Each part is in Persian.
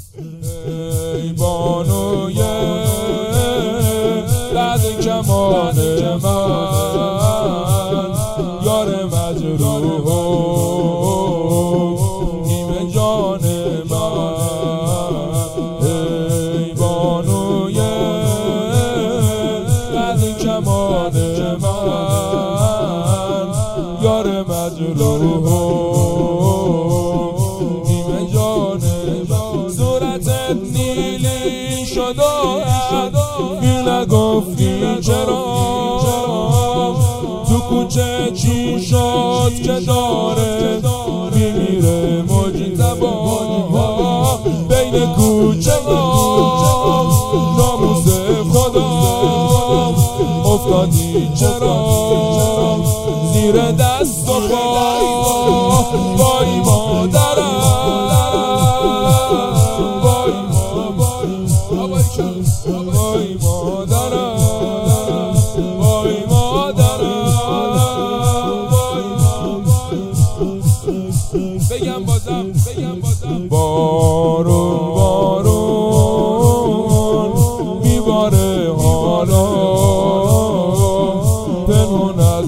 ای بانوی بعد کمان من، یار مجروح نیم جان من. ای بانوی بعد کمان من، یار مجروح نیم جان من. صورتت نیلی شد و نگفتی چرا، تو کوچه چی شد که داره میمیره مجتبا بین کوچه ها، ناموس خدا افتادی چرا زیر دست و پا. وای مادرم، وای مادرم، وای مادرم. بگم بازم بارون بارون میباره حالا پنهون از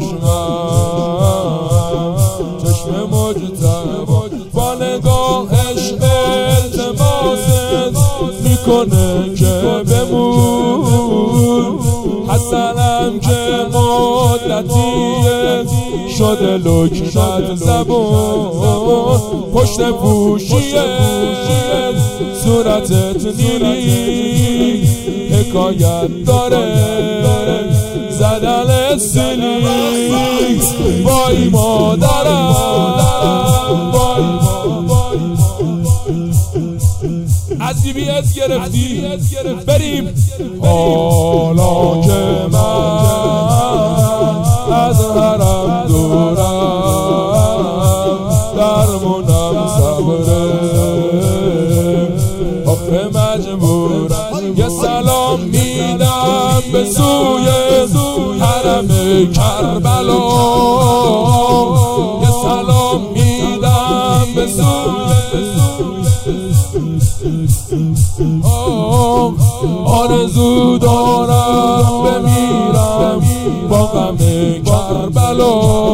چشم مجتبی. با نگاهش التماست میکنه که بمون، حسنم که مدتیه شده لکنت زبون. پشت پوشیه صورتت نیلی حکایت داره زدن سیلی. وای مادرم، از DBS گرفتی بریم. حالا که من از حرم دورم، درمونم صبره آخه مجبورم. یه سلام میدم به سوی حرم کربلا، یه سلام میدم به سوی آرزو دارم بمیرم با غم کربلا.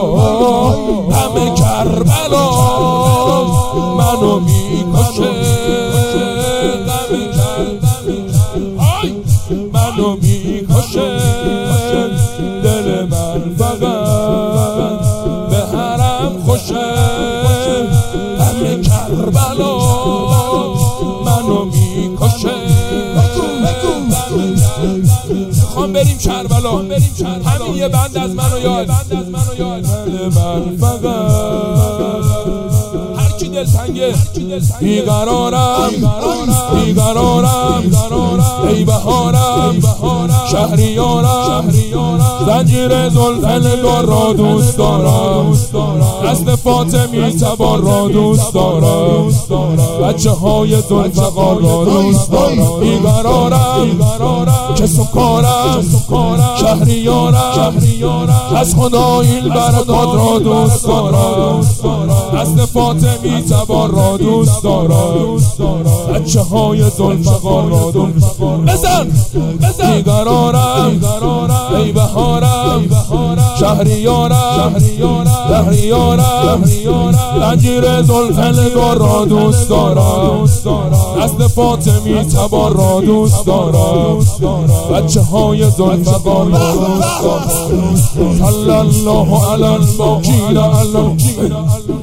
غم کربلا منو میکشه، غم کربلا منو میکشه. دل من فقط به حرم خوشه، غم کربلا منو میکشه. خواهم بریم کربلا، همین یه بند از منو یاد. من فقط هرکی دلتنگه بیقرارم، ای بهارم شهریارم. زنجیر زلف نگار را دوست دارم، دست فاطمی تبار را دوست دارم، بچه های ذوالفقار را دوست دارم. بیقرارم که سکارم شهریارم، از خدا این برکات را دوست دارم، دست فاطمی تبار را دوست دارم، بچه های ذوالفقار را دوست دارم. بزن بیقرارم ای بهارم شهریارم، زنجیر زلف نگار را دوست دارم، دست فاطمی تبار را دوست دارم، بچه های ذوالفقار را دوست دارم. صلی الله علی الباقین.